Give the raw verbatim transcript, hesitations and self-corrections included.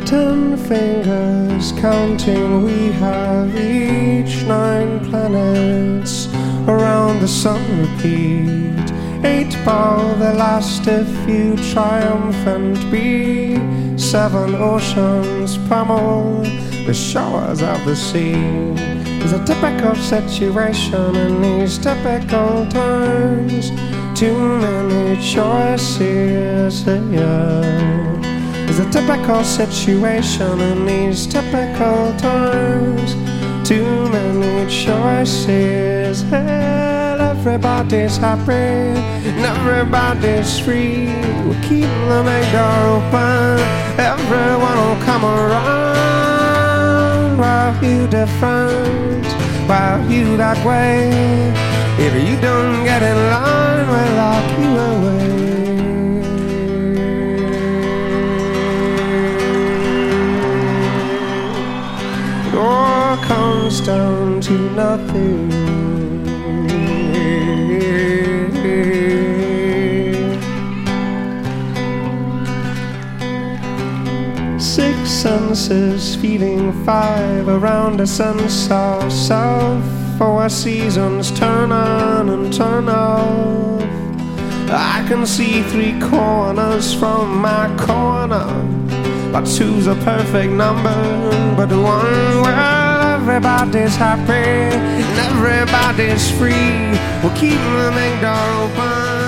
Ten fingers counting, we have each nine planets around the sun repeat. Eight ball, the last if you triumphant be. Seven oceans pummel the shores of the sea. There's a typical situation in these typical times. Too many choices here. There's a typical situation in these typical times. Too many choices. Hell, everybody's happy and everybody's free. We'll keep the main door open. Everyone will come around. While you different, while you that way. If you don't get in line, we'll lock you away. It all comes down to nothing. Six senses feeding five around a sense of self. Four seasons turn on and turn off. I can see three corners from my corner, but two's a perfect number, but one, well, everybody's happy and everybody's free. We'll keep the main door open.